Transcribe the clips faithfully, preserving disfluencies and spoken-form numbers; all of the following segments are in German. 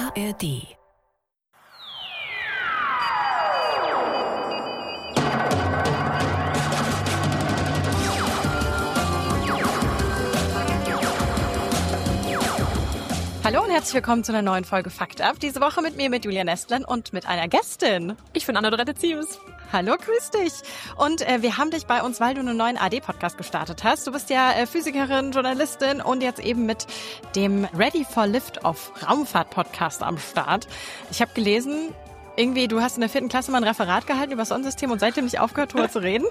A R D. Hallo und herzlich willkommen zu einer neuen Folge Fakt ab. Diese Woche mit mir, mit Julia Nestlin und mit einer Gästin. Ich bin Anna-Dorette Ziems. Hallo, grüß dich. Und äh, wir haben dich bei uns, weil du einen neuen A D-Podcast gestartet hast. Du bist ja äh, Physikerin, Journalistin und jetzt eben mit dem Ready for Liftoff Raumfahrt-Podcast am Start. Ich habe gelesen, irgendwie, du hast in der vierten Klasse mal ein Referat gehalten über das Sonnensystem und seitdem nicht aufgehört, darüber zu reden.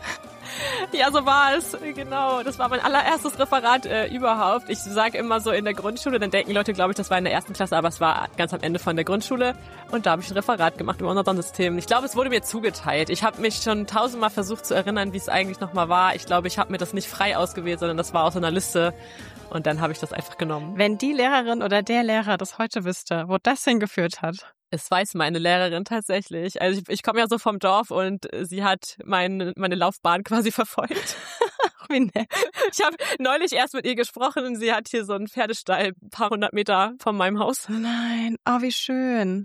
Ja, so war es. Genau. Das war mein allererstes Referat äh, überhaupt. Ich sage immer so in der Grundschule, dann denken Leute, glaube ich, das war in der ersten Klasse, aber es war ganz am Ende von der Grundschule. Und da habe ich ein Referat gemacht über unser Sonnensystem. Ich glaube, es wurde mir zugeteilt. Ich habe mich schon tausendmal versucht zu erinnern, wie es eigentlich nochmal war. Ich glaube, ich habe mir das nicht frei ausgewählt, sondern das war aus einer Liste. Und dann habe ich das einfach genommen. Wenn die Lehrerin oder der Lehrer das heute wüsste, wo das hingeführt hat. Es weiß meine Lehrerin tatsächlich. Also ich, ich komme ja so vom Dorf und sie hat mein, meine Laufbahn quasi verfolgt. Wie nett. Ich habe neulich erst mit ihr gesprochen und sie hat hier so einen Pferdestall, ein paar hundert Meter von meinem Haus. Nein, oh wie schön.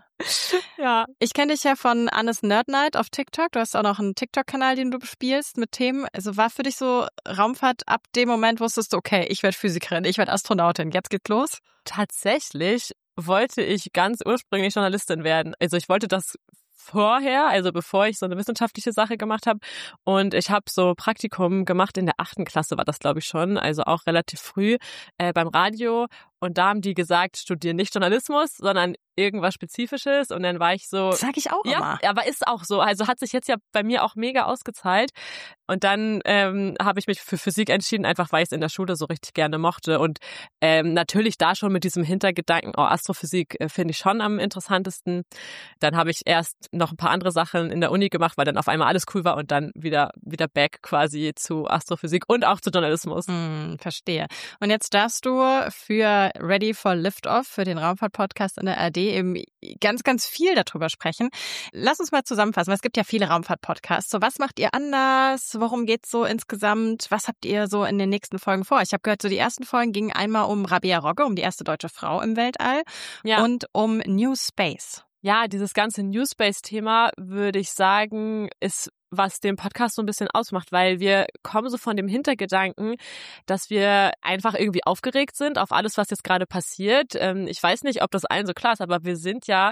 Ja. Ich kenne dich ja von Annes Nerd Night auf TikTok. Du hast auch noch einen TikTok-Kanal, den du bespielst mit Themen. Also war für dich so Raumfahrt ab dem Moment, wusstest du, okay, ich werde Physikerin, ich werde Astronautin, jetzt geht's los? Tatsächlich wollte ich ganz ursprünglich Journalistin werden. Also ich wollte das vorher, also bevor ich so eine wissenschaftliche Sache gemacht habe. Und ich habe so Praktikum gemacht in der achten Klasse, war das glaube ich schon, also auch relativ früh äh, beim Radio. Und da haben die gesagt, studier nicht Journalismus, sondern irgendwas Spezifisches. Und dann war ich so... Das sag ich auch ja, immer. Aber ist auch so. Also hat sich jetzt ja bei mir auch mega ausgezahlt. Und dann ähm, habe ich mich für Physik entschieden, einfach weil ich es in der Schule so richtig gerne mochte. Und ähm, natürlich da schon mit diesem Hintergedanken, oh, Astrophysik äh, finde ich schon am interessantesten. Dann habe ich erst noch ein paar andere Sachen in der Uni gemacht, weil dann auf einmal alles cool war und dann wieder wieder back quasi zu Astrophysik und auch zu Journalismus. Hm, verstehe. Und jetzt darfst du für Ready for Liftoff, für den Raumfahrt-Podcast in der A R D, eben ganz, ganz viel darüber sprechen. Lass uns mal zusammenfassen, weil es gibt ja viele Raumfahrt-Podcasts. So, was macht ihr anders? Worum geht's so insgesamt? Was habt ihr so in den nächsten Folgen vor? Ich habe gehört, so die ersten Folgen gingen einmal um Rabea Rogge, um die erste deutsche Frau im Weltall, ja. und um New Space. Ja, dieses ganze New Space-Thema, würde ich sagen, ist was den Podcast so ein bisschen ausmacht, weil wir kommen so von dem Hintergedanken, dass wir einfach irgendwie aufgeregt sind auf alles, was jetzt gerade passiert. Ich weiß nicht, ob das allen so klar ist, aber wir sind ja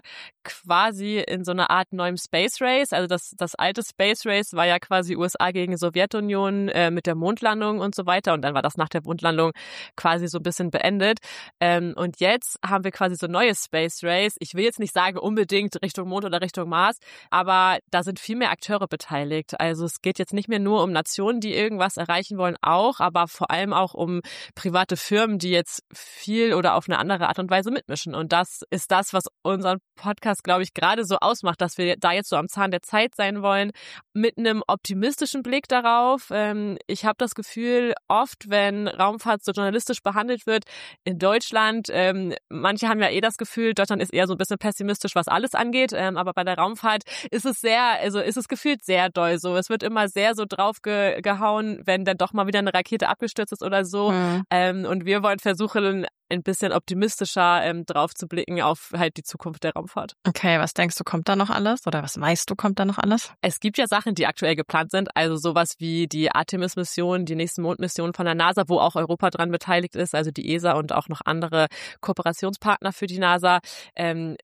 quasi in so einer Art neuem Space Race. Also das, das alte Space Race war ja quasi U S A gegen Sowjetunion äh, mit der Mondlandung und so weiter. Und dann war das nach der Mondlandung quasi so ein bisschen beendet. Ähm, und jetzt haben wir quasi so ein neues Space Race. Ich will jetzt nicht sagen unbedingt Richtung Mond oder Richtung Mars, aber da sind viel mehr Akteure beteiligt. Also es geht jetzt nicht mehr nur um Nationen, die irgendwas erreichen wollen, auch, aber vor allem auch um private Firmen, die jetzt viel oder auf eine andere Art und Weise mitmischen. Und das ist das, was unseren Podcast, glaube ich, gerade so ausmacht, dass wir da jetzt so am Zahn der Zeit sein wollen, mit einem optimistischen Blick darauf. Ich habe das Gefühl, oft, wenn Raumfahrt so journalistisch behandelt wird in Deutschland, manche haben ja eh das Gefühl, Deutschland ist eher so ein bisschen pessimistisch, was alles angeht, aber bei der Raumfahrt ist es sehr, also ist es gefühlt sehr doll so. Es wird immer sehr so drauf ge- gehauen, wenn dann doch mal wieder eine Rakete abgestürzt ist oder so. Mhm. Ähm, und wir wollen versuchen, ein bisschen optimistischer ähm, drauf zu blicken auf halt die Zukunft der Raumfahrt. Okay, was denkst du, kommt da noch alles? Oder was weißt du, kommt da noch alles? Es gibt ja Sachen, die aktuell geplant sind. Also sowas wie die Artemis-Mission, die nächsten Mondmissionen von der NASA, wo auch Europa dran beteiligt ist, also die E S A und auch noch andere Kooperationspartner für die NASA. Ähm,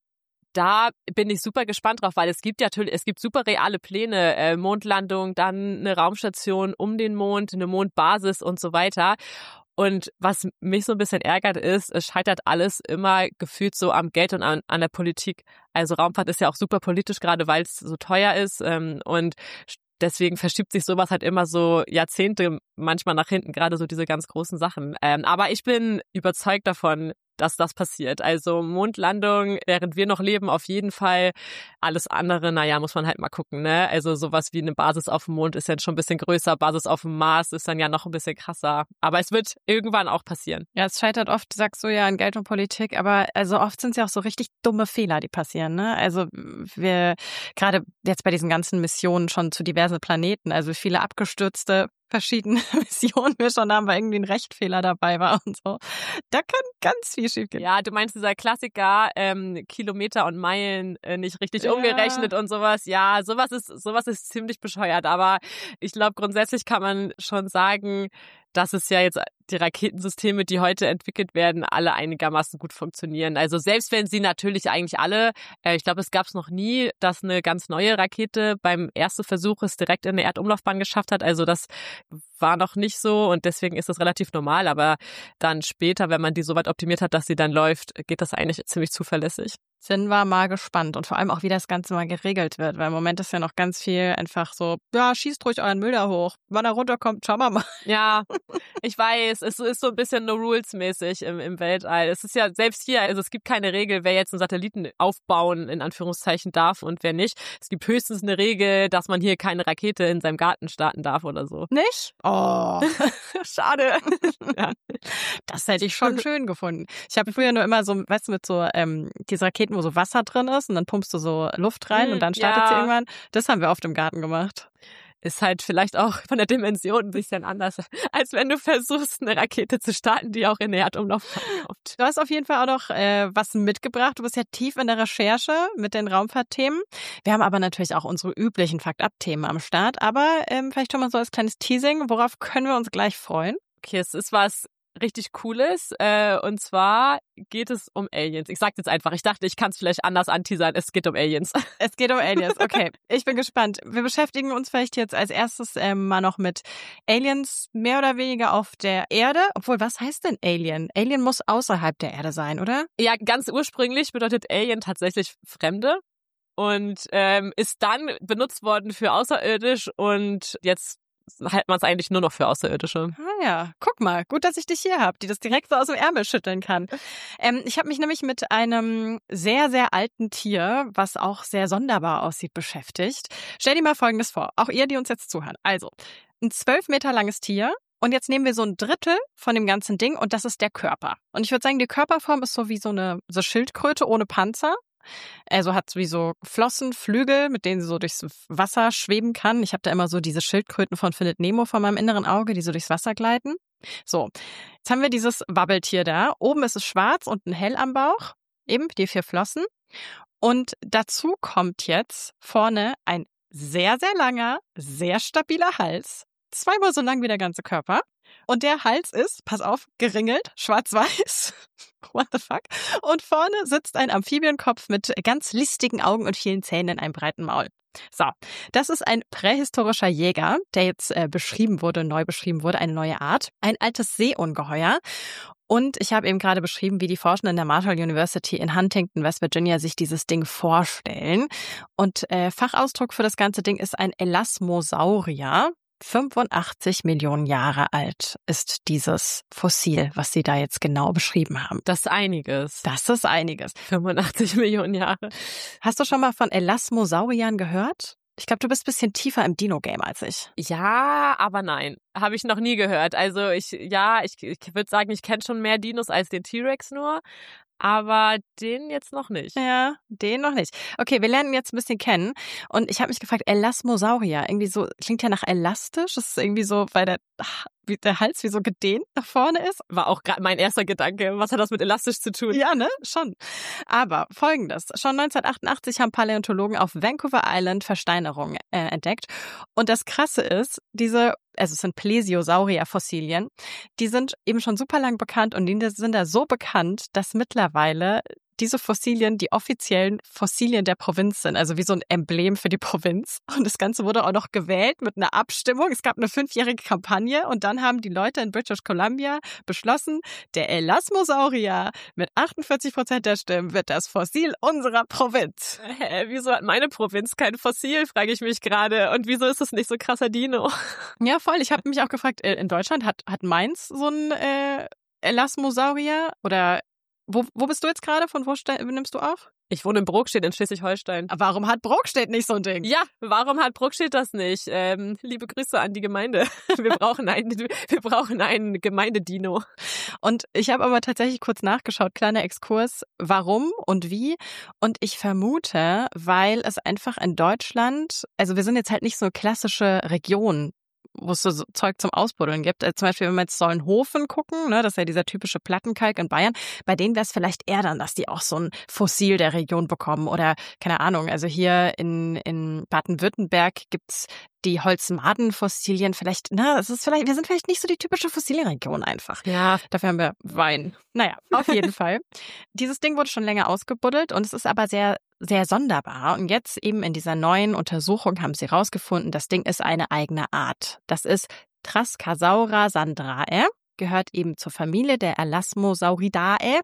Da bin ich super gespannt drauf, weil es gibt ja natürlich, es gibt super reale Pläne, äh, Mondlandung, dann eine Raumstation um den Mond, eine Mondbasis und so weiter. Und was mich so ein bisschen ärgert ist, es scheitert alles immer gefühlt so am Geld und an, an der Politik. Also Raumfahrt ist ja auch super politisch, gerade weil es so teuer ist, ähm, und deswegen verschiebt sich sowas halt immer so Jahrzehnte manchmal nach hinten, gerade so diese ganz großen Sachen. Ähm, aber ich bin überzeugt davon, dass das passiert. Also Mondlandung, während wir noch leben, auf jeden Fall. Alles andere, naja, muss man halt mal gucken, ne? Also sowas wie eine Basis auf dem Mond ist ja schon ein bisschen größer, Basis auf dem Mars ist dann ja noch ein bisschen krasser. Aber es wird irgendwann auch passieren. Ja, es scheitert oft, sagst du ja, an Geld und Politik, aber also oft sind es ja auch so richtig dumme Fehler, die passieren, ne? Also wir, gerade jetzt bei diesen ganzen Missionen schon zu diversen Planeten, also viele abgestürzte verschiedenen Missionen wir schon haben, weil irgendwie ein Rechtfehler dabei war und so. Da kann ganz viel schiefgehen. Ja, du meinst dieser Klassiker, ähm, Kilometer und Meilen äh, nicht richtig Ja. umgerechnet und sowas. Ja, sowas ist, sowas ist ziemlich bescheuert. Aber ich glaube, grundsätzlich kann man schon sagen, dass es ja jetzt die Raketensysteme, die heute entwickelt werden, alle einigermaßen gut funktionieren. Also selbst wenn sie natürlich eigentlich alle, äh, ich glaube, es gab es noch nie, dass eine ganz neue Rakete beim ersten Versuch es direkt in eine Erdumlaufbahn geschafft hat. Also das war noch nicht so und deswegen ist das relativ normal. Aber dann später, wenn man die so weit optimiert hat, dass sie dann läuft, geht das eigentlich ziemlich zuverlässig. Sind wir mal gespannt und vor allem auch, wie das Ganze mal geregelt wird, weil im Moment ist ja noch ganz viel einfach so, ja, schießt ruhig euren Müll da hoch. Wann er runterkommt, schauen wir mal. Ja, ich weiß, es ist so ein bisschen No-Rules-mäßig im, im Weltall. Es ist ja selbst hier, also es gibt keine Regel, wer jetzt einen Satelliten aufbauen, in Anführungszeichen, darf und wer nicht. Es gibt höchstens eine Regel, dass man hier keine Rakete in seinem Garten starten darf oder so. Nicht? Oh, schade. Ja. Das hätte ich schon schön gefunden. Ich habe früher nur immer so, weißt du, mit so ähm, diese Raketen, wo so Wasser drin ist und dann pumpst du so Luft rein Hm, und dann startet ja. sie irgendwann. Das haben wir oft im Garten gemacht. Ist halt vielleicht auch von der Dimension ein bisschen anders, als wenn du versuchst, eine Rakete zu starten, die auch in der Erdumlaufbahn kommt. Du hast auf jeden Fall auch noch äh, was mitgebracht. Du bist ja tief in der Recherche mit den Raumfahrtthemen. Wir haben aber natürlich auch unsere üblichen Fakt-Up-Themen am Start. Aber ähm, vielleicht schon mal so als kleines Teasing. Worauf können wir uns gleich freuen? Okay, es ist was richtig Cooles. Äh, und zwar geht es um Aliens. Ich sag's jetzt einfach. Ich dachte, ich kann es vielleicht anders anteasern. Es geht um Aliens. Es geht um Aliens. Okay, ich bin gespannt. Wir beschäftigen uns vielleicht jetzt als erstes ähm, mal noch mit Aliens mehr oder weniger auf der Erde. Obwohl, was heißt denn Alien? Alien muss außerhalb der Erde sein, oder? Ja, ganz ursprünglich bedeutet Alien tatsächlich Fremde und ähm, ist dann benutzt worden für außerirdisch und jetzt hält man es eigentlich nur noch für Außerirdische. Ah ja, guck mal, gut, dass ich dich hier habe, die das direkt so aus dem Ärmel schütteln kann. Ähm, ich habe mich nämlich mit einem sehr, sehr alten Tier, was auch sehr sonderbar aussieht, beschäftigt. Stell dir mal Folgendes vor, auch ihr, die uns jetzt zuhören. Also, ein zwölf Meter langes Tier und jetzt nehmen wir so ein Drittel von dem ganzen Ding und das ist der Körper. Und ich würde sagen, die Körperform ist so wie so eine so Schildkröte ohne Panzer. Also hat wie so Flossen, Flügel, mit denen sie so durchs Wasser schweben kann. Ich habe da immer so diese Schildkröten von Findet Nemo vor meinem inneren Auge, die so durchs Wasser gleiten. So, jetzt haben wir dieses Wabbeltier da. Oben ist es schwarz und ein Hell am Bauch, eben die vier Flossen. Und dazu kommt jetzt vorne ein sehr, sehr langer, sehr stabiler Hals. Zweimal so lang wie der ganze Körper. Und der Hals ist, pass auf, geringelt, schwarz-weiß. What the fuck? Und vorne sitzt ein Amphibienkopf mit ganz listigen Augen und vielen Zähnen in einem breiten Maul. So, das ist ein prähistorischer Jäger, der jetzt äh, beschrieben wurde, neu beschrieben wurde, eine neue Art. Ein altes Seeungeheuer. Und ich habe eben gerade beschrieben, wie die Forschenden der Marshall University in Huntington, West Virginia, sich dieses Ding vorstellen. Und äh, Fachausdruck für das ganze Ding ist ein Elasmosaurier. fünfundachtzig Millionen Jahre alt ist dieses Fossil, was Sie da jetzt genau beschrieben haben. Das ist einiges. Das ist einiges. fünfundachtzig Millionen Jahre. Hast du schon mal von Elasmosauriern gehört? Ich glaube, du bist ein bisschen tiefer im Dino-Game als ich. Ja, aber nein. Habe ich noch nie gehört. Also ich, ja, ich, ich würde sagen, ich kenne schon mehr Dinos als den T-Rex nur. Aber den jetzt noch nicht. Ja, den noch nicht. Okay, wir lernen ihn jetzt ein bisschen kennen. Und ich habe mich gefragt, Elasmosaurier, irgendwie so, klingt ja nach elastisch. Das ist irgendwie so, weil der, ach, wie der Hals wie so gedehnt nach vorne ist. War auch gerade mein erster Gedanke. Was hat das mit elastisch zu tun? Ja, ne? Schon. Aber Folgendes. Schon neunzehnhundertachtundachtzig haben Paläontologen auf Vancouver Island Versteinerungen äh, entdeckt. Und das Krasse ist, diese, also es sind Plesiosaurier-Fossilien, die sind eben schon super lang bekannt und die sind da so bekannt, dass mittlerweile diese Fossilien die offiziellen Fossilien der Provinz sind, also wie so ein Emblem für die Provinz. Und das Ganze wurde auch noch gewählt mit einer Abstimmung. Es gab eine fünfjährige Kampagne und dann haben die Leute in British Columbia beschlossen, der Elasmosaurier mit achtundvierzig Prozent der Stimmen wird das Fossil unserer Provinz. Hä, wieso hat meine Provinz kein Fossil, frage ich mich gerade. Und wieso ist es nicht so krasser Dino? Ja, voll. Ich habe mich auch gefragt, in Deutschland hat, hat Mainz so ein äh, Elasmosaurier oder Wo, wo bist du jetzt gerade? Von wo nimmst du auf? Ich wohne in Brokstedt in Schleswig-Holstein. Warum hat Brokstedt nicht so ein Ding? Ja, warum hat Brokstedt das nicht? Ähm, liebe Grüße an die Gemeinde. Wir brauchen einen, wir brauchen einen Gemeindedino. Und ich habe aber tatsächlich kurz nachgeschaut, kleiner Exkurs, warum und wie. Und ich vermute, weil es einfach in Deutschland, also wir sind jetzt halt nicht so eine klassische Region, wo es so Zeug zum Ausbuddeln gibt. Also zum Beispiel, wenn wir jetzt Solnhofen gucken, ne, das ist ja dieser typische Plattenkalk in Bayern, bei denen wäre es vielleicht eher dann, dass die auch so ein Fossil der Region bekommen oder keine Ahnung, also hier in, in Baden-Württemberg gibt's die Holzmaden-Fossilien vielleicht, na, es ist vielleicht, wir sind vielleicht nicht so die typische Fossilienregion einfach. Ja. Dafür haben wir Wein. Naja, auf jeden Fall. Dieses Ding wurde schon länger ausgebuddelt und es ist aber sehr, sehr sonderbar. Und jetzt eben in dieser neuen Untersuchung haben sie rausgefunden, das Ding ist eine eigene Art. Das ist Trascasaura sandrae, gehört eben zur Familie der Elasmosauridae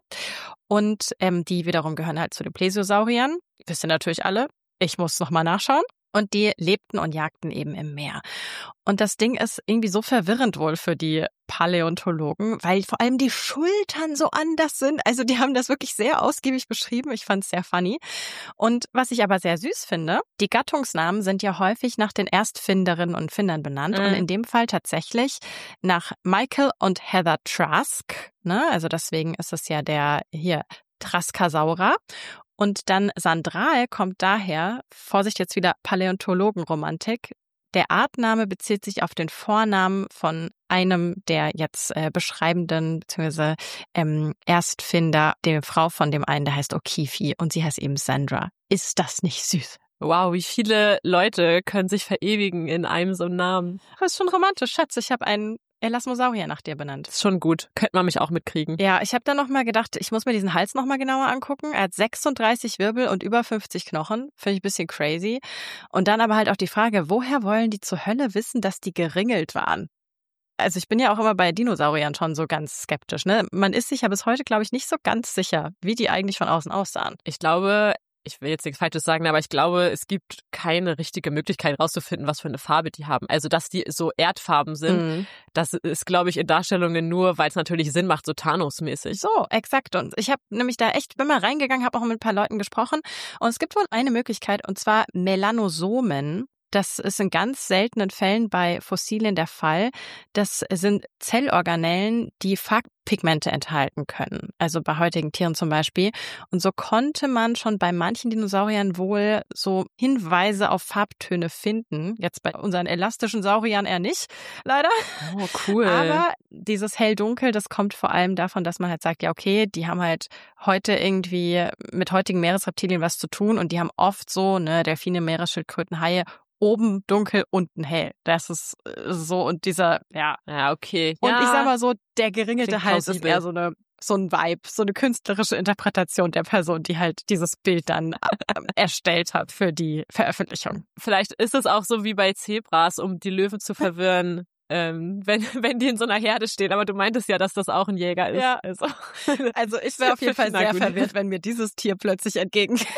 und ähm, die wiederum gehören halt zu den Plesiosauriern. Wisst ihr natürlich alle. Ich muss nochmal nachschauen. Und die lebten und jagten eben im Meer. Und das Ding ist irgendwie so verwirrend wohl für die Paläontologen, weil vor allem die Schultern so anders sind. Also die haben das wirklich sehr ausgiebig beschrieben. Ich fand es sehr funny. Und was ich aber sehr süß finde, die Gattungsnamen sind ja häufig nach den Erstfinderinnen und Findern benannt. Mhm. Und in dem Fall tatsächlich nach Michael und Heather Trask. Ne? Also deswegen ist es ja der hier Trascasaura. Und dann Sandrae kommt daher, Vorsicht jetzt wieder Paläontologenromantik, der Artname bezieht sich auf den Vornamen von einem der jetzt äh, beschreibenden bzw. Ähm, Erstfinder, der Frau von dem einen, der heißt O'Keefe und sie heißt eben Sandra. Ist das nicht süß? Wow, wie viele Leute können sich verewigen in einem so einen Namen. Das ist schon romantisch, Schatz. Ich habe einen Elasmosaurier nach dir benannt. Ist schon gut. Könnte man mich auch mitkriegen. Ja, ich habe dann noch mal gedacht, ich muss mir diesen Hals noch mal genauer angucken. Er hat sechsunddreißig Wirbel und über fünfzig Knochen. Finde ich ein bisschen crazy. Und dann aber halt auch die Frage, woher wollen die zur Hölle wissen, dass die geringelt waren? Also ich bin ja auch immer bei Dinosauriern schon so ganz skeptisch. Ne? Man ist sich ja bis heute, glaube ich, nicht so ganz sicher, wie die eigentlich von außen aussahen. Ich glaube... Ich will jetzt nichts Falsches sagen, aber ich glaube, es gibt keine richtige Möglichkeit rauszufinden, was für eine Farbe die haben. Also, dass die so Erdfarben sind, mhm. das ist, glaube ich, in Darstellungen nur, weil es natürlich Sinn macht, so Thanos-mäßig. So, exakt. Und ich habe nämlich da echt, bin mal reingegangen, habe auch mit ein paar Leuten gesprochen. Und es gibt wohl eine Möglichkeit, und zwar Melanosomen. Das ist in ganz seltenen Fällen bei Fossilien der Fall. Das sind Zellorganellen, die Farbpigmente enthalten können. Also bei heutigen Tieren zum Beispiel. Und so konnte man schon bei manchen Dinosauriern wohl so Hinweise auf Farbtöne finden. Jetzt bei unseren elastischen Sauriern eher nicht, leider. Oh, cool. Aber dieses Hell-Dunkel, das kommt vor allem davon, dass man halt sagt, ja okay, die haben halt heute irgendwie mit heutigen Meeresreptilien was zu tun und die haben oft so, ne, Delfine, Meeresschildkröten, Haie, oben dunkel, unten hell. Das ist so und dieser, ja. Ja, okay. Und ja. ich sag mal so, der geringelte Klingt Hals plausibel. ist eher so eine so ein Vibe, so eine künstlerische Interpretation der Person, die halt dieses Bild dann erstellt hat für die Veröffentlichung. Vielleicht ist es auch so wie bei Zebras, um die Löwen zu verwirren. Ähm, wenn wenn die in so einer Herde stehen, aber du meintest ja, dass das auch ein Jäger ist. Ja, also, also ich wäre auf jeden Fall sehr verwirrt, wenn mir dieses Tier plötzlich entgegenkäme.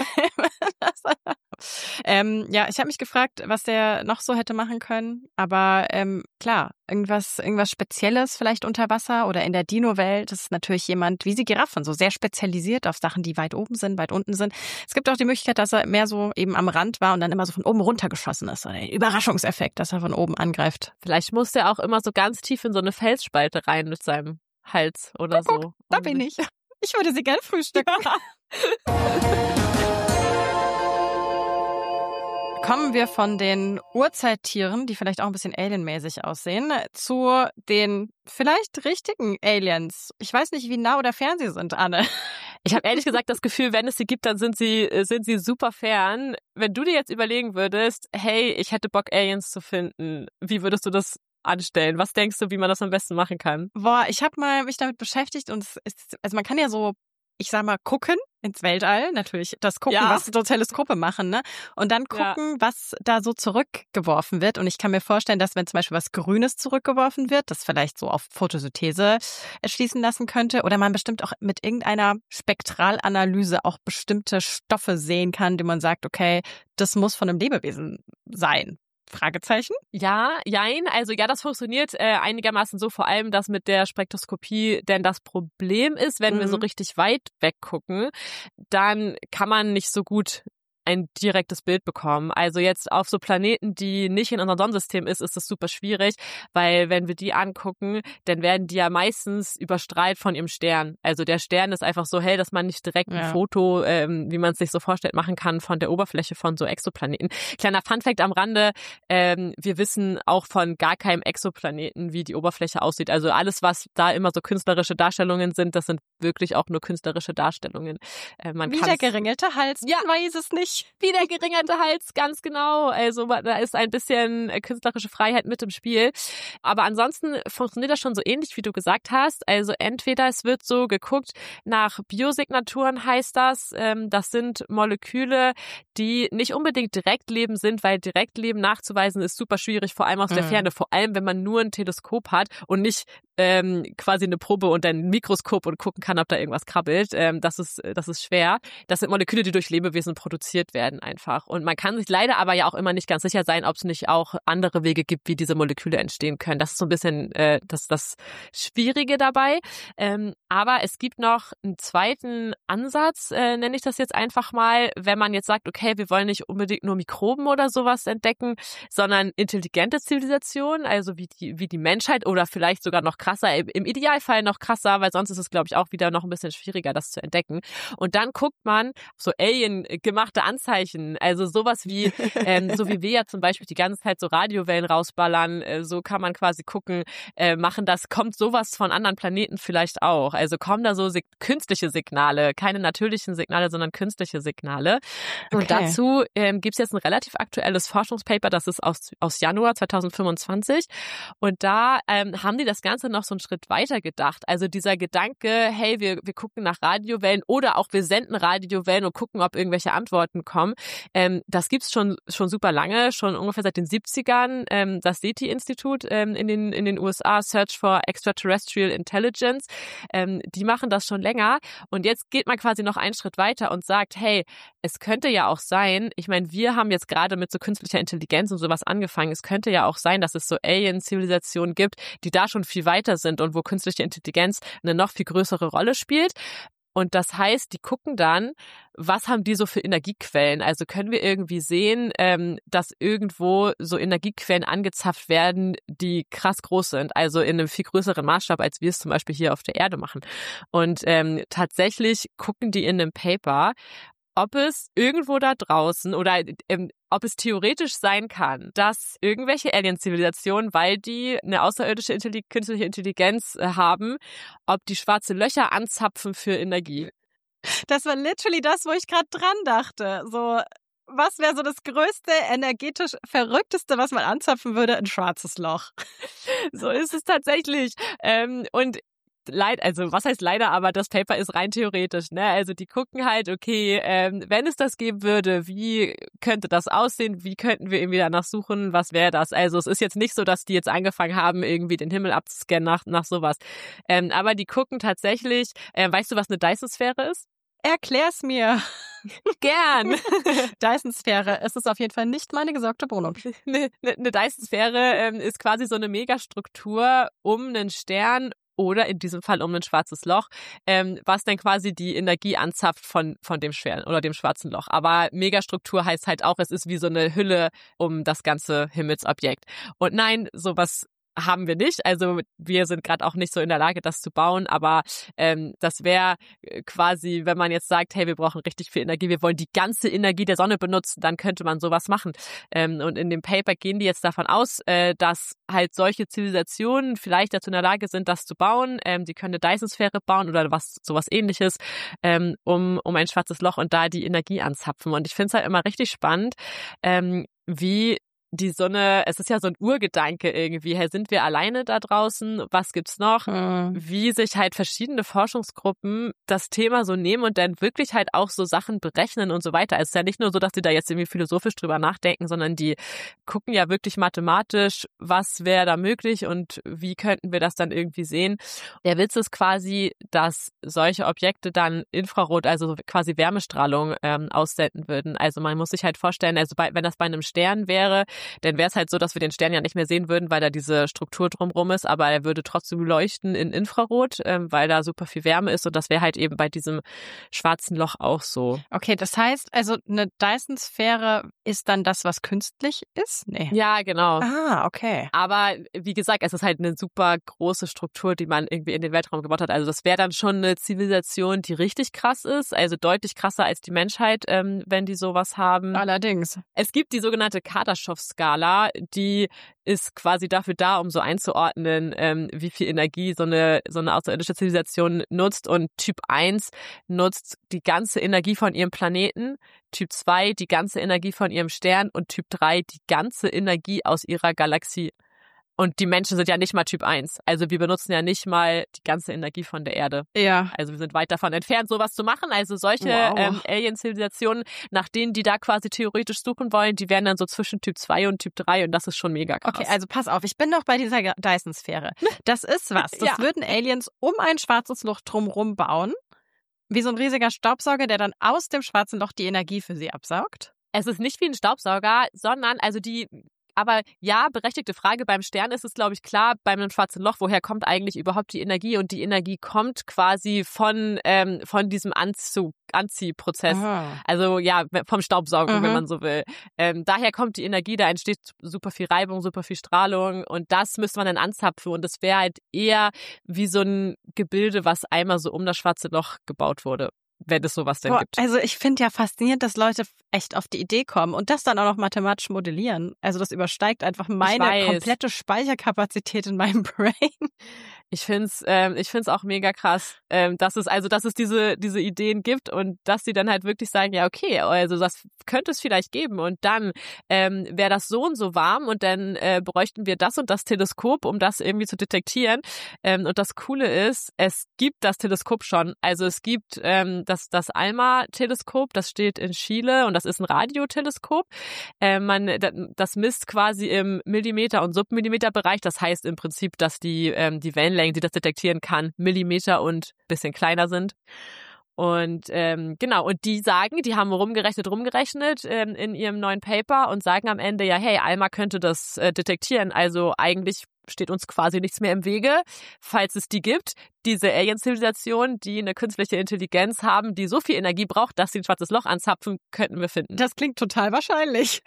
ähm, ja, ich habe mich gefragt, was der noch so hätte machen können, aber ähm, klar, irgendwas irgendwas Spezielles vielleicht unter Wasser oder in der Dino-Welt. Das ist natürlich jemand, wie sie Giraffen, so sehr spezialisiert auf Sachen, die weit oben sind, weit unten sind. Es gibt auch die Möglichkeit, dass er mehr so eben am Rand war und dann immer so von oben runtergeschossen ist. Oder der Überraschungseffekt, dass er von oben angreift. Vielleicht muss der auch immer so ganz tief in so eine Felsspalte rein mit seinem Hals oder Guck, so. Da bin ich. Ich würde sie gern frühstücken. Kommen wir von den Urzeittieren, die vielleicht auch ein bisschen alienmäßig aussehen, zu den vielleicht richtigen Aliens. Ich weiß nicht, wie nah oder fern sie sind, Anne. Ich habe ehrlich gesagt das Gefühl, wenn es sie gibt, dann sind sie sind sie super fern. Wenn du dir jetzt überlegen würdest, hey, ich hätte Bock, Aliens zu finden, wie würdest du das anstellen? Was denkst du, wie man das am besten machen kann? Boah, ich habe mal mich damit beschäftigt und es ist, also man kann ja so, ich sag mal, gucken ins Weltall, natürlich das gucken, ja. was so Teleskope machen, ne? Und dann gucken, ja. was da so zurückgeworfen wird. Und ich kann mir vorstellen, dass wenn zum Beispiel was Grünes zurückgeworfen wird, das vielleicht so auf Photosynthese schließen lassen könnte, oder man bestimmt auch mit irgendeiner Spektralanalyse auch bestimmte Stoffe sehen kann, die man sagt, okay, das muss von einem Lebewesen sein. Fragezeichen? Ja, jein. Also ja, das funktioniert äh, einigermaßen so, vor allem das mit der Spektroskopie. Denn das Problem ist, wenn mhm. wir so richtig weit weggucken, dann kann man nicht so gut ein direktes Bild bekommen. Also jetzt auf so Planeten, die nicht in unserem Sonnensystem ist, ist das super schwierig, weil wenn wir die angucken, dann werden die ja meistens überstrahlt von ihrem Stern. Also der Stern ist einfach so hell, dass man nicht direkt ein ja. Foto, ähm, wie man es sich so vorstellt, machen kann von der Oberfläche von so Exoplaneten. Kleiner Funfact am Rande, ähm, wir wissen auch von gar keinem Exoplaneten, wie die Oberfläche aussieht. Also alles, was da immer so künstlerische Darstellungen sind, das sind wirklich auch nur künstlerische Darstellungen. Äh, man wie der geringelte Hals, ja, man weiß es nicht. Wie der geringerte Hals, ganz genau. Also da ist ein bisschen künstlerische Freiheit mit im Spiel. Aber ansonsten funktioniert das schon so ähnlich, wie du gesagt hast. Also entweder es wird so geguckt nach Biosignaturen, heißt das. Das sind Moleküle, die nicht unbedingt Direktleben sind, weil Direktleben nachzuweisen ist super schwierig, vor allem aus der mhm. Ferne. Vor allem, wenn man nur ein Teleskop hat und nicht ähm, quasi eine Probe und ein Mikroskop und gucken kann, ob da irgendwas krabbelt. Ähm, das ist, das ist schwer. Das sind Moleküle, die durch Lebewesen produziert werden einfach. Und man kann sich leider aber ja auch immer nicht ganz sicher sein, ob es nicht auch andere Wege gibt, wie diese Moleküle entstehen können. Das ist so ein bisschen äh, das, das Schwierige dabei. Ähm, aber es gibt noch einen zweiten Ansatz, äh, nenne ich das jetzt einfach mal, wenn man jetzt sagt, okay, wir wollen nicht unbedingt nur Mikroben oder sowas entdecken, sondern intelligente Zivilisationen, also wie die, wie die Menschheit oder vielleicht sogar noch krasser, im Idealfall noch krasser, weil sonst ist es, glaube ich, auch wieder noch ein bisschen schwieriger, das zu entdecken. Und dann guckt man so Alien-gemachte Anzeichen, also sowas wie, ähm, so wie wir ja zum Beispiel die ganze Zeit so Radiowellen rausballern, äh, so kann man quasi gucken, äh, machen das, kommt sowas von anderen Planeten vielleicht auch? Also kommen da so sig- künstliche Signale, keine natürlichen Signale, sondern künstliche Signale. Okay. Und dazu ähm, gibt es jetzt ein relativ aktuelles Forschungspaper, das ist aus, aus Januar zwanzig fünfundzwanzig. Und da ähm, haben die das Ganze noch so einen Schritt weiter gedacht. Also dieser Gedanke, hey, wir, wir gucken nach Radiowellen oder auch wir senden Radiowellen und gucken, ob irgendwelche Antworten kommen. Ähm, das gibt's schon schon super lange, schon ungefähr seit den siebzigern. Ähm, das SETI-Institut ähm, in den in den U S A, Search for Extraterrestrial Intelligence, ähm, die machen das schon länger. Und jetzt geht man quasi noch einen Schritt weiter und sagt, hey, es könnte ja auch sein, ich meine, wir haben jetzt gerade mit so künstlicher Intelligenz und sowas angefangen, es könnte ja auch sein, dass es so Alien-Zivilisationen gibt, die da schon viel weiter sind und wo künstliche Intelligenz eine noch viel größere Rolle spielt. Und das heißt, die gucken dann, was haben die so für Energiequellen? Also können wir irgendwie sehen, ähm, dass irgendwo so Energiequellen angezapft werden, die krass groß sind, also in einem viel größeren Maßstab, als wir es zum Beispiel hier auf der Erde machen. Und ähm, tatsächlich gucken die in einem Paper, ob es irgendwo da draußen oder ähm, ob es theoretisch sein kann, dass irgendwelche Alien-Zivilisationen, weil die eine außerirdische Intelli- künstliche Intelligenz äh, haben, ob die schwarze Löcher anzapfen für Energie. Das war literally das, wo ich gerade dran dachte. So, was wäre so das größte, energetisch verrückteste, was man anzapfen würde? Ein schwarzes Loch. So ist es tatsächlich. Ähm, und Leid, also was heißt leider, aber das Paper ist rein theoretisch, ne? Also die gucken halt, okay, ähm, wenn es das geben würde, wie könnte das aussehen? Wie könnten wir irgendwie danach suchen? Was wäre das? Also es ist jetzt nicht so, dass die jetzt angefangen haben, irgendwie den Himmel abzuscannen nach, nach sowas. Ähm, aber die gucken tatsächlich, äh, weißt du, was eine Dyson-Sphäre ist? Erklär's mir. Gern. Dyson-Sphäre, es ist auf jeden Fall nicht meine gesorgte Wohnung. Eine, eine Dyson-Sphäre ähm, ist quasi so eine Megastruktur um einen Stern oder in diesem Fall um ein schwarzes Loch, ähm, was dann quasi die Energie anzapft von von dem Stern oder dem schwarzen Loch. Aber Megastruktur heißt halt auch, es ist wie so eine Hülle um das ganze Himmelsobjekt. Und nein, sowas haben wir nicht. Also wir sind gerade auch nicht so in der Lage, das zu bauen, aber ähm, das wäre quasi, wenn man jetzt sagt, hey, wir brauchen richtig viel Energie, wir wollen die ganze Energie der Sonne benutzen, dann könnte man sowas machen. Ähm, und in dem Paper gehen die jetzt davon aus, äh, dass halt solche Zivilisationen vielleicht dazu in der Lage sind, das zu bauen. Ähm, die können eine Dyson-Sphäre bauen oder was sowas Ähnliches, ähm, um um ein schwarzes Loch und da die Energie anzapfen. Und ich finde es halt immer richtig spannend, ähm, wie die Sonne, es ist ja so ein Urgedanke irgendwie, hey, sind wir alleine da draußen? Was gibt's noch? Mhm. Wie sich halt verschiedene Forschungsgruppen das Thema so nehmen und dann wirklich halt auch so Sachen berechnen und so weiter. Es ist ja nicht nur so, dass die da jetzt irgendwie philosophisch drüber nachdenken, sondern die gucken ja wirklich mathematisch, was wäre da möglich und wie könnten wir das dann irgendwie sehen. Der Witz ist quasi, dass solche Objekte dann Infrarot, also quasi Wärmestrahlung ähm, aussenden würden. Also man muss sich halt vorstellen, also bei, wenn das bei einem Stern wäre, dann wäre es halt so, dass wir den Stern ja nicht mehr sehen würden, weil da diese Struktur drumrum ist, aber er würde trotzdem leuchten in Infrarot, ähm, weil da super viel Wärme ist und das wäre halt eben bei diesem schwarzen Loch auch so. Okay, das heißt, also eine Dyson-Sphäre ist dann das, was künstlich ist? Nee. Ja, genau. Ah, okay. Aber wie gesagt, es ist halt eine super große Struktur, die man irgendwie in den Weltraum gebaut hat. Also das wäre dann schon eine Zivilisation, die richtig krass ist, also deutlich krasser als die Menschheit, ähm, wenn die sowas haben. Allerdings. Es gibt die sogenannte Kardaschow-Skala, die ist quasi dafür da, um so einzuordnen, ähm, wie viel Energie so eine so eine außerirdische Zivilisation nutzt. Und Typ eins nutzt die ganze Energie von ihrem Planeten, Typ zwei die ganze Energie von ihrem Stern und Typ drei die ganze Energie aus ihrer Galaxie. Und die Menschen sind ja nicht mal Typ eins. Also wir benutzen ja nicht mal die ganze Energie von der Erde. Ja. Also wir sind weit davon entfernt, sowas zu machen. Also solche Wow. ähm, Alien-Zivilisationen, nach denen die da quasi theoretisch suchen wollen, die wären dann so zwischen Typ zwei und Typ drei und das ist schon mega krass. Okay, also pass auf, ich bin noch bei dieser Dyson-Sphäre. Das ist was. Das Ja. würden Aliens um ein schwarzes Loch drumherum bauen. Wie so ein riesiger Staubsauger, der dann aus dem schwarzen Loch die Energie für sie absaugt. Es ist nicht wie ein Staubsauger, sondern also die... Aber ja, berechtigte Frage, beim Stern ist es, glaube ich, klar, bei einem schwarzen Loch, woher kommt eigentlich überhaupt die Energie? Und die Energie kommt quasi von ähm, von diesem Anzug, Anziehprozess. Aha. Also ja, vom Staubsaugen, Mhm. wenn man so will. Ähm, daher kommt die Energie, da entsteht super viel Reibung, super viel Strahlung und das müsste man dann anzapfen. Und das wäre halt eher wie so ein Gebilde, was einmal so um das schwarze Loch gebaut wurde, wenn es sowas denn Boah, gibt. also ich finde ja faszinierend, dass Leute echt auf die Idee kommen und das dann auch noch mathematisch modellieren. Also das übersteigt einfach meine weiß. komplette Speicherkapazität in meinem Brain. Ich find's, ähm, ich find's auch mega krass, ähm, dass es also, dass es diese diese Ideen gibt und dass sie dann halt wirklich sagen, ja okay, also das könnte es vielleicht geben und dann ähm, wäre das so und so warm und dann äh, bräuchten wir das und das Teleskop, um das irgendwie zu detektieren. Ähm, und das Coole ist, es gibt das Teleskop schon. Also es gibt ähm, das das ALMA-Teleskop, das steht in Chile und das ist ein Radioteleskop. Äh, man das misst quasi im Millimeter- und Submillimeter-Bereich. Das heißt im Prinzip, dass die ähm, die Wellenlängen, die das detektieren kann, Millimeter und bisschen kleiner sind. Und ähm, genau, und die sagen, die haben rumgerechnet, rumgerechnet ähm, in ihrem neuen Paper und sagen am Ende, ja, hey, ALMA könnte das äh, detektieren. Also eigentlich steht uns quasi nichts mehr im Wege, falls es die gibt. Diese Alien-Zivilisation, die eine künstliche Intelligenz haben, die so viel Energie braucht, dass sie ein schwarzes Loch anzapfen, könnten wir finden. Das klingt total wahrscheinlich.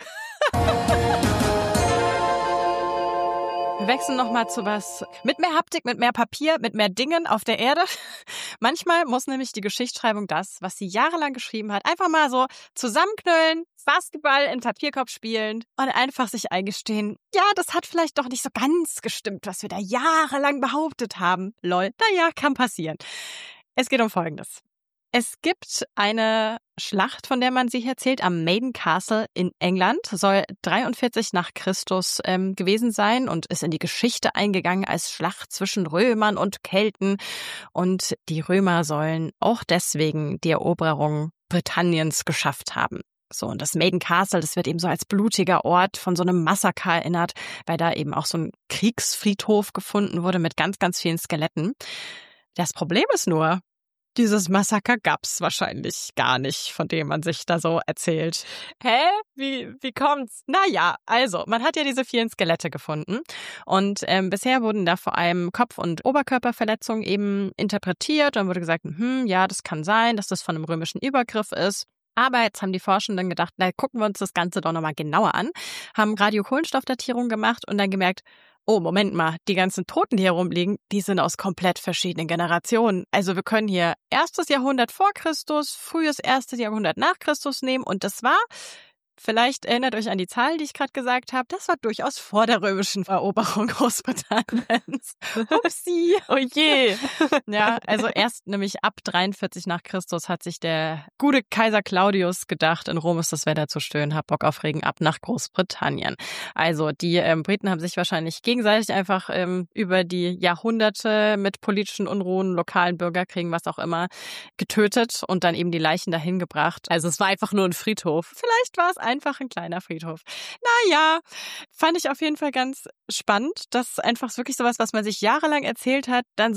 Wir wechseln nochmal zu was mit mehr Haptik, mit mehr Papier, mit mehr Dingen auf der Erde. Manchmal muss nämlich die Geschichtsschreibung das, was sie jahrelang geschrieben hat, einfach mal so zusammenknüllen, Basketball in Papierkorb spielen und einfach sich eingestehen, ja, das hat vielleicht doch nicht so ganz gestimmt, was wir da jahrelang behauptet haben. Lol, naja, kann passieren. Es geht um Folgendes. Es gibt eine Schlacht, von der man sich erzählt, am Maiden Castle in England, soll dreiundvierzig nach Christus ähm, gewesen sein und ist in die Geschichte eingegangen als Schlacht zwischen Römern und Kelten. Und die Römer sollen auch deswegen die Eroberung Britanniens geschafft haben. So, und das Maiden Castle, das wird eben so als blutiger Ort von so einem Massaker erinnert, weil da eben auch so ein Kriegsfriedhof gefunden wurde mit ganz, ganz vielen Skeletten. Das Problem ist nur, dieses Massaker gab's wahrscheinlich gar nicht, von dem man sich da so erzählt. Hä? Wie, wie kommt's? Naja, also, man hat ja diese vielen Skelette gefunden und ähm, bisher wurden da vor allem Kopf- und Oberkörperverletzungen eben interpretiert. Dann wurde gesagt, hm, ja, das kann sein, dass das von einem römischen Übergriff ist. Aber jetzt haben die Forschenden gedacht, na, gucken wir uns das Ganze doch nochmal genauer an, haben Radiokohlenstoffdatierung gemacht und dann gemerkt, oh, Moment mal, die ganzen Toten, die hier rumliegen, die sind aus komplett verschiedenen Generationen. Also wir können hier erstes Jahrhundert vor Christus, frühes erstes Jahrhundert nach Christus nehmen und das war, vielleicht erinnert euch an die Zahlen, die ich gerade gesagt habe, das war durchaus vor der römischen Eroberung Großbritanniens. Upsi. Oh je. Ja, also erst nämlich ab dreiundvierzig nach Christus hat sich der gute Kaiser Claudius gedacht, in Rom ist das Wetter zu schön, hab Bock auf Regen, ab nach Großbritannien. Also die ähm, Briten haben sich wahrscheinlich gegenseitig einfach ähm, über die Jahrhunderte mit politischen Unruhen, lokalen Bürgerkriegen, was auch immer, getötet und dann eben die Leichen dahin gebracht. Also es war einfach nur ein Friedhof. Vielleicht war es einfach ein kleiner Friedhof. Naja, fand ich auf jeden Fall ganz spannend, dass einfach wirklich sowas, was man sich jahrelang erzählt hat, dann so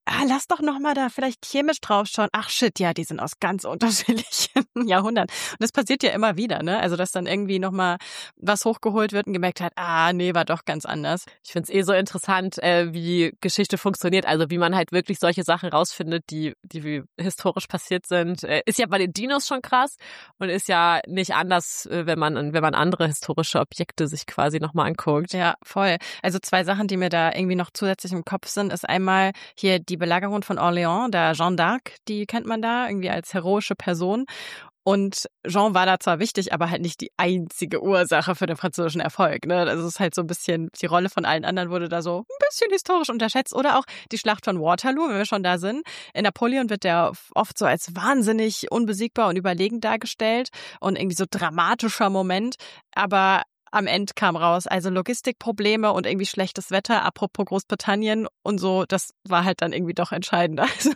ah, lass doch nochmal da vielleicht chemisch draufschauen. Ach shit, ja, die sind aus ganz unterschiedlichen Jahrhunderten. Und das passiert ja immer wieder, ne? Also, dass dann irgendwie nochmal was hochgeholt wird und gemerkt hat, ah, nee, war doch ganz anders. Ich finde es eh so interessant, äh, wie Geschichte funktioniert. Also wie man halt wirklich solche Sachen rausfindet, die, die historisch passiert sind. Äh, ist ja bei den Dinos schon krass und ist ja nicht anders, äh, wenn man, wenn man andere historische Objekte sich quasi nochmal anguckt. Ja, voll. Also zwei Sachen, die mir da irgendwie noch zusätzlich im Kopf sind, ist einmal hier die Belagerung von Orléans, der Jeanne d'Arc, die kennt man da irgendwie als heroische Person. Und Jean war da zwar wichtig, aber halt nicht die einzige Ursache für den französischen Erfolg. Ne? Also es ist halt so ein bisschen, die Rolle von allen anderen wurde da so ein bisschen historisch unterschätzt. Oder auch die Schlacht von Waterloo, wenn wir schon da sind. In Napoleon wird der oft so als wahnsinnig unbesiegbar und überlegen dargestellt und irgendwie so dramatischer Moment. Aber am Ende kam raus, also Logistikprobleme und irgendwie schlechtes Wetter, apropos Großbritannien und so, das war halt dann irgendwie doch entscheidend. Also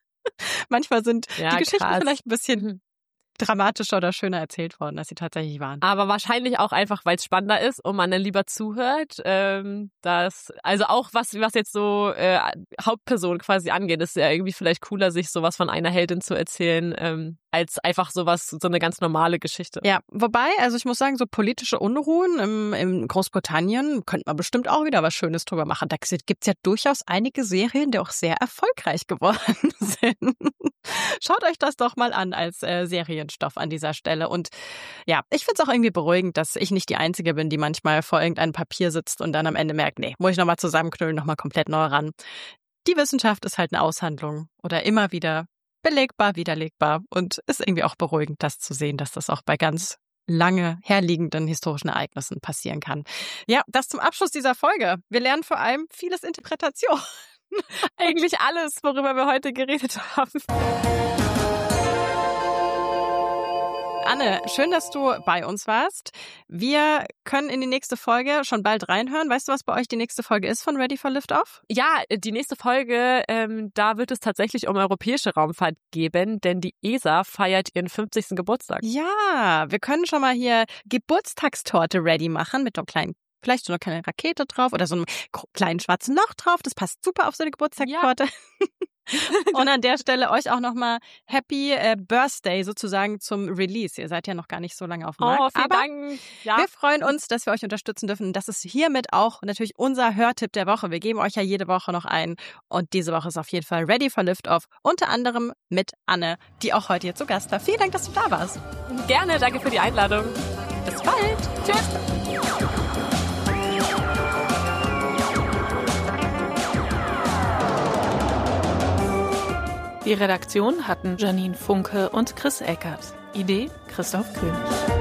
manchmal sind ja, die Geschichten krass. vielleicht ein bisschen dramatischer oder schöner erzählt worden, als sie tatsächlich waren. Aber wahrscheinlich auch einfach, weil es spannender ist und man dann lieber zuhört. Ähm, das, also auch was, was jetzt so äh, Hauptpersonen quasi angeht, ist ja irgendwie vielleicht cooler, sich sowas von einer Heldin zu erzählen, ähm, als einfach sowas, so eine ganz normale Geschichte. Ja, wobei, also ich muss sagen, so politische Unruhen im, im Großbritannien könnte man bestimmt auch wieder was Schönes drüber machen. Da gibt's ja durchaus einige Serien, die auch sehr erfolgreich geworden sind. Schaut euch das doch mal an als äh, Serienstoff an dieser Stelle. Und ja, ich find's auch irgendwie beruhigend, dass ich nicht die Einzige bin, die manchmal vor irgendeinem Papier sitzt und dann am Ende merkt, nee, muss ich nochmal zusammenknüllen, nochmal komplett neu ran. Die Wissenschaft ist halt eine Aushandlung oder immer wieder belegbar, widerlegbar und ist irgendwie auch beruhigend, das zu sehen, dass das auch bei ganz lange herliegenden historischen Ereignissen passieren kann. Ja, das zum Abschluss dieser Folge. Wir lernen vor allem vieles Interpretation. Eigentlich alles, worüber wir heute geredet haben. Anne, schön, dass du bei uns warst. Wir können in die nächste Folge schon bald reinhören. Weißt du, was bei euch die nächste Folge ist von Ready for Liftoff? Ja, die nächste Folge, ähm, da wird es tatsächlich um europäische Raumfahrt geben, denn die E S A feiert ihren fünfzigsten Geburtstag. Ja, wir können schon mal hier Geburtstagstorte ready machen mit einem kleinen, vielleicht so eine kleine Rakete drauf oder so einem kleinen schwarzen Loch drauf. Das passt super auf so eine Geburtstagstorte. Ja. Und an der Stelle euch auch nochmal Happy äh, Birthday sozusagen zum Release. Ihr seid ja noch gar nicht so lange auf dem Markt. Oh, vielen aber Dank. Ja. Wir freuen uns, dass wir euch unterstützen dürfen. Das ist hiermit auch natürlich unser Hörtipp der Woche. Wir geben euch ja jede Woche noch einen. Und diese Woche ist auf jeden Fall Ready for Liftoff. Unter anderem mit Anne, die auch heute hier zu Gast war. Vielen Dank, dass du da warst. Gerne, danke für die Einladung. Bis bald. Tschüss. Die Redaktion hatten Janine Funke und Chris Eckert. Idee Christoph König.